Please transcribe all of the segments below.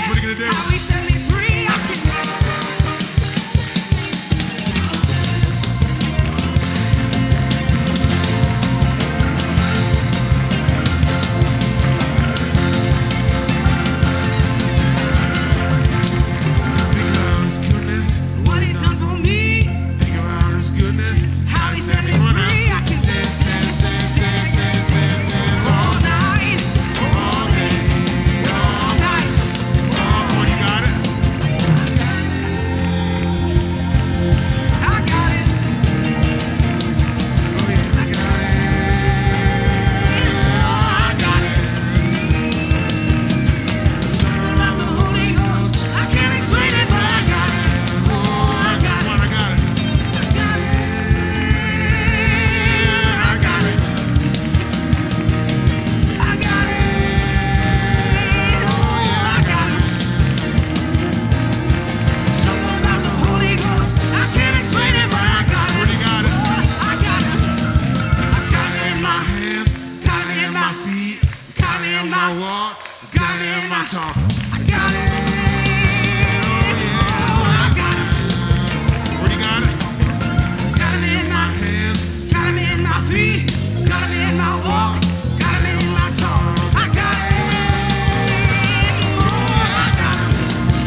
What are you gonna do? How he set me free, I can Think about his goodness. what he's done for me. Think about his goodness. How he set me Come on now. free, I can Dance, dance, dance, dance, dance, dance, dance all night, all day. all night. Oh, you got it. I got it. Oh yeah, I got it. Oh, I got it. Something about the Holy Ghost. I can't explain it, but I got it. Oh, I got Come it. on, I got it. I got it. I got it. I got it. Oh, I got it. Something about the Holy Ghost. I can't explain it, but I got it. Already got it. I got it. I got it in my Hands, got it in my feet, got it in my my walk, got it in my talk. I got it. Oh, I got it. Already got it. Got it in my Hands, got it in my feet, got it in my walk, got it in my talk. I got it. Oh, I got it.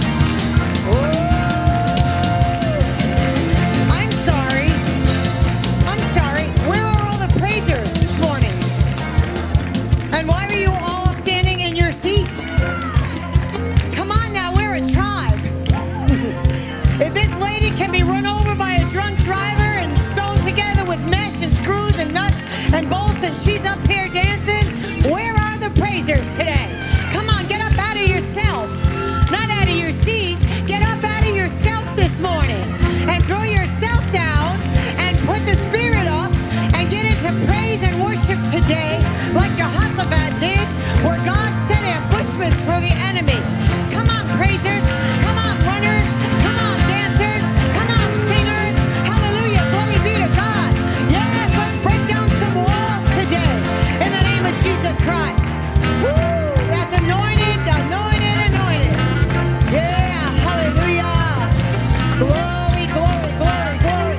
I'm sorry. I'm sorry. Where are all the praisers this morning? And why are you all standing in your seats? Come on now, we're a tribe. If this lady can be run over by a drunk driver and sewn together with mesh and screws and nuts and bolts and she's up here dancing, where are the praisers today? Come on, get up out of yourselves. Not out of your seat. Get up out of yourselves this morning and throw yourself down and put the spirit up and get into praise and worship today like Jehoshaphat did, where God set ambushments for the enemy. Come on, praisers. Come on, runners. Come on, dancers. Come on, singers. Hallelujah. Glory be to God. Yes, let's break down some walls today in the name of Jesus Christ. Woo! That's anointed, anointed, anointed. Yeah, hallelujah. Glory, glory, glory, glory.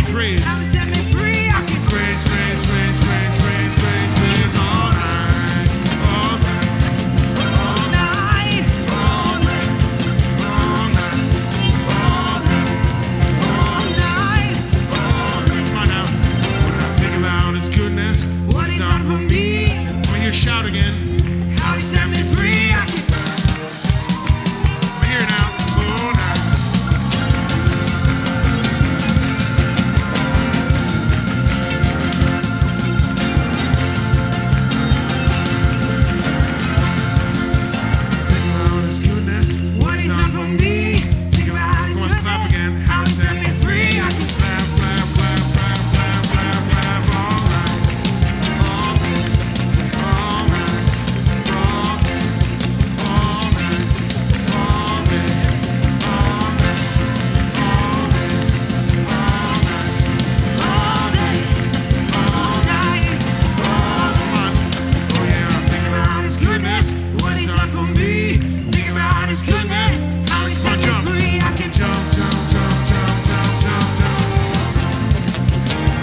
praise. How he set me free. I can Praise, praise, praise, praise, praise, praise, praise all night, all night, all night. all night, all night, all night, All night. all night. Come on now. When I think about His goodness, What he's done for me. Let me hear you shout again. How he set me free. I can I hear it now. All night. Think about His goodness. what he's done for me. Think about his Come on, goodness. clap again. How he set me free. I can Clap, clap, clap, clap, clap, clap, clap, all night, all day, all night, all day, all night, all day, all night, all day, all night, all day, all night. come on. Oh yeah, I'm thinking about His goodness. What he's done for me. Think about his goodness. How he set me Jump. free. I can Jump, jump, jump, jump, jump, jump, jump.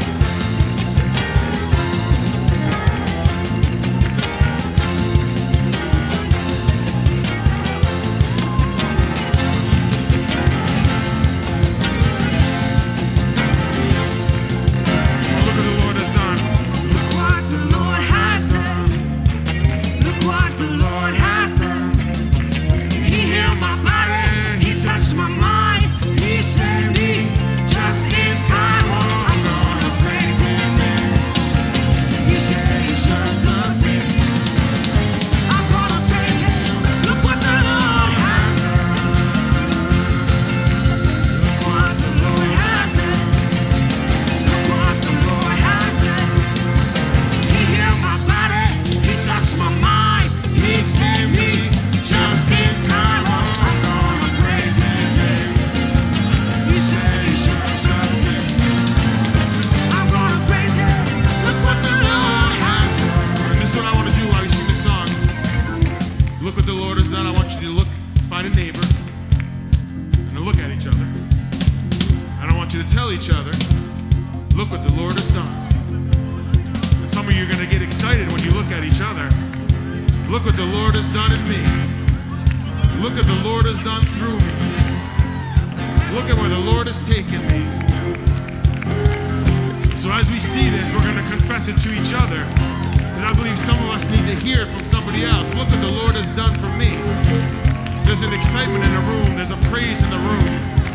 Look what the Lord has done. Look what the Lord has done. Look what the Lord has done. He healed my body. He touched my mind. He saved me just in time. Oh, I'm gonna praise His name. He said He shows us it. I'm gonna praise Him. Look what the Lord has done. Look what the Lord has done. Look what the Lord has done. He healed my body. He touched my mind. He saved me just in time. Oh, I'm gonna praise His name. He said He shows us it. I'm gonna praise Him. Look what the Lord has done. And this is what I want to do while we sing this song. Look what the Lord has done. I want you to look, find a neighbor, and to look at each other. And I want you to tell each other, look what the Lord has done. And some of you are going to get excited when you look at each other. Look what the Lord has done in me. Look what the Lord has done through me. Look at where the Lord has taken me. So as we see this, we're going to confess it to each other. Because I believe some of us need to hear it from somebody else. Look what the Lord has done for me. There's an excitement in the room. There's a praise in the room.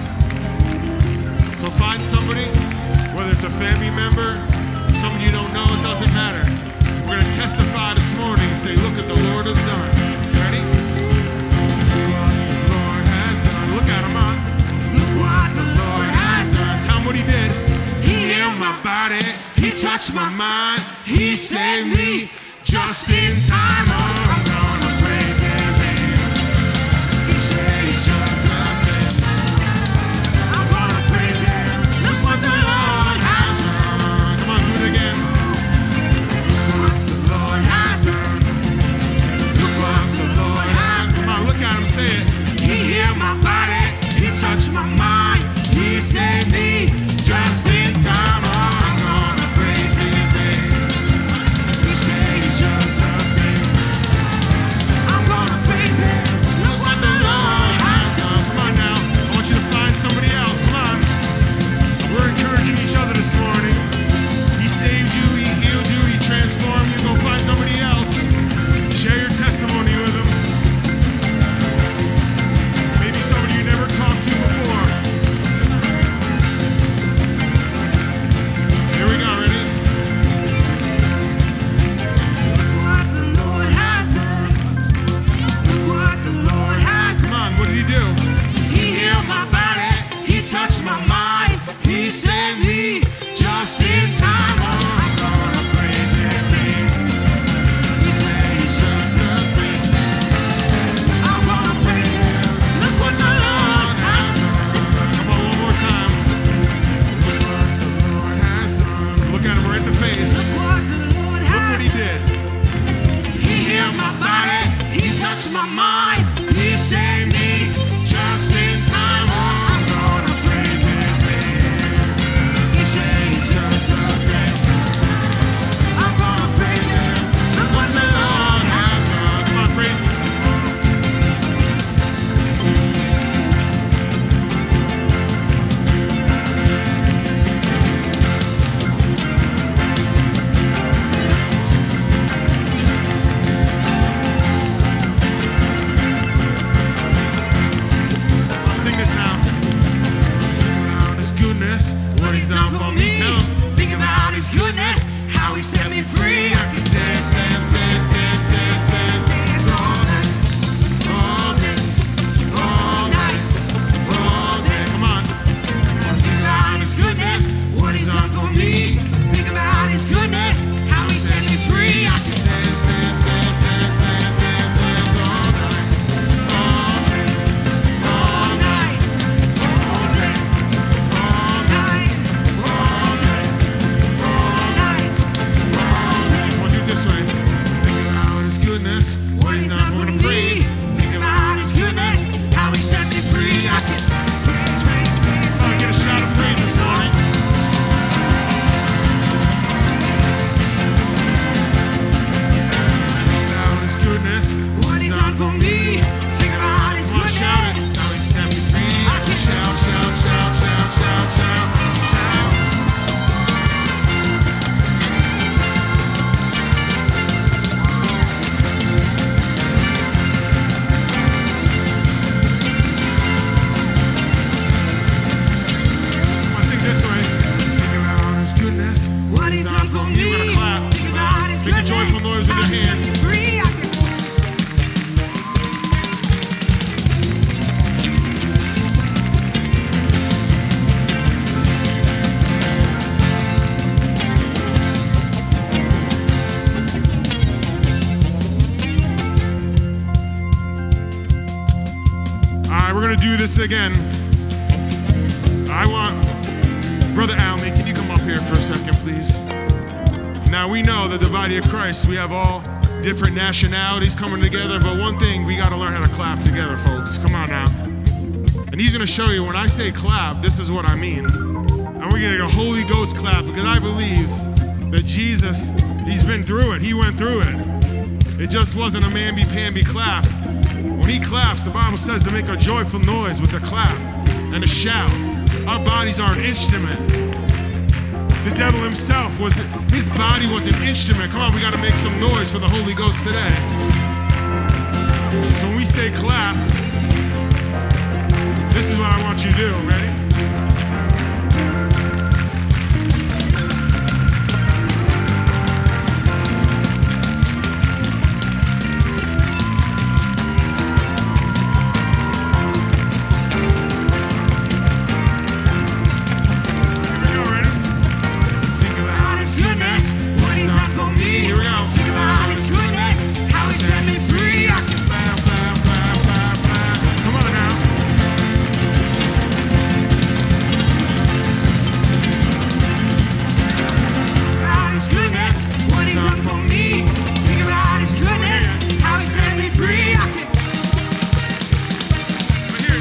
So find somebody, whether it's a family member, someone you don't know, it doesn't matter. We're going to testify this morning and say, look what the Lord has done. Ready? Look what the Lord has done. Look at him, on. Look what the Lord has done. Tell him what he did. He healed my body. He touched my mind. He saved me just in time. Oh, I'm gonna praise His name. He said He shows us it. I'm gonna praise Him. Look what the Lord has done. Come on, do it again. Look what the Lord has done. Look what the Lord has done. Come on, look at him, say it. He healed my body. He touched my mind. He saved me just in time. Oh, I'm gonna praise His name. He said He shows us it. goodness, what he's done for me. Tell him. Think about his goodness, how he set me free. I can Dance, dance, dance, dance, dance, dance, dance all night, all day, all night. all day. Come on. Think about his goodness, what he's done for me. Think about his goodness, how he set me free. I can Dance, dance, dance, dance, dance, dance, dance, all night, all day, all night, all day, all night, all day, all night, all day. Come on, do it this way. Think about his goodness, What he's done for to me. praise. Think about his goodness, how he set me free. I can praise, praise, praise, Come on, get a shout of praise this morning. Think about his goodness, what he's done for me. Think about his Come on, shout it. goodness. How he set me free. I can Shout, shout, shout, shout, shout, shout, shout. Come on, sing this way. Think about his goodness. What he's done for me. We're gonna clap. Think about his Make a goodness. joyful noise with how your he set hands. me free. I can All right, we're gonna do this again. I want Brother Alney, can you come up here for a second, please? Now we know that the body of Christ, we have all different nationalities coming together, but one thing, we gotta learn how to clap together, folks. Come on now. And he's gonna show you, when I say clap, this is what I mean. And we're gonna get a Holy Ghost clap, because I believe that Jesus, he's been through it. He went through it. It just wasn't a mamby-pamby clap. When he claps, the Bible says to make a joyful noise with a clap and a shout. Our bodies are an instrument. The devil himself his body was an instrument. Come on, we gotta make some noise for the Holy Ghost today. So when we say clap, this is what I want you to do. Ready? Here we go, ready? Think about about his goodness, what he's done for me. Here we go. Think about his goodness, how he set me free. I can clap, clap, clap, clap, clap. Come on now. think about his goodness, what he's done for me. Think about his goodness, how he set me free. I can Here.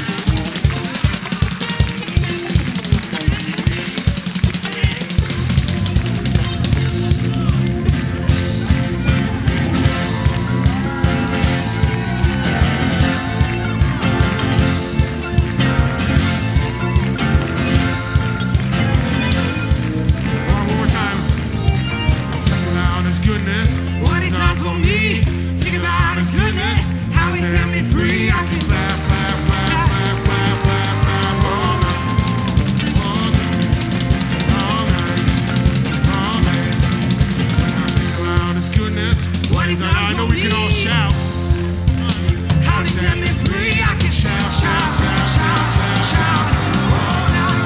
One more time. Think about his goodness. what he's done for me. Think about his goodness, how he set me free. I can Clap, clap, clap, clap, clap, clap, clap, all night, all day, all day. Think about his goodness. What he's done I know for we can all me. shout. how he set me free. I can shout, shout, shout, shout, shout. All night.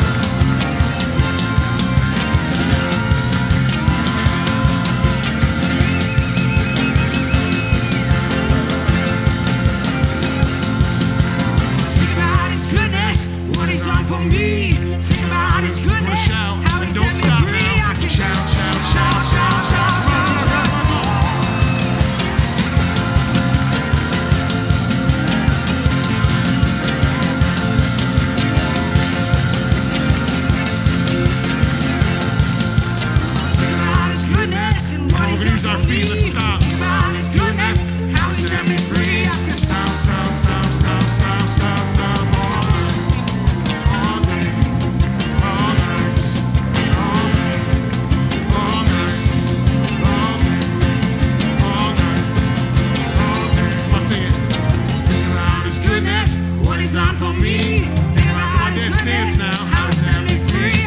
Think about his goodness, what he's done for me. Think about his goodness, shout. how he Don't set me stop free. now. I can Shout, shout, shout, shout, shout, shout, shout. Think about his goodness and what he's We're done gonna use our for feet. me. Let's stop. Think about his goodness, how he set me free. I can Stop, stop, stop, stop, stop, stop, stop, all day, all night, all day, all night, all day, all night, all day. I'll sing it. Think about his goodness, what he's done for me. Think about his Dance, dance goodness, now. how he set me free.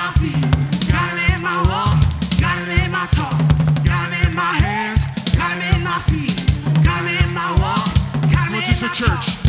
my feet, got him in my walk, got him in my talk, got him in my hands, got him in my feet, got him in my walk, got him Come on, in just my a church. talk.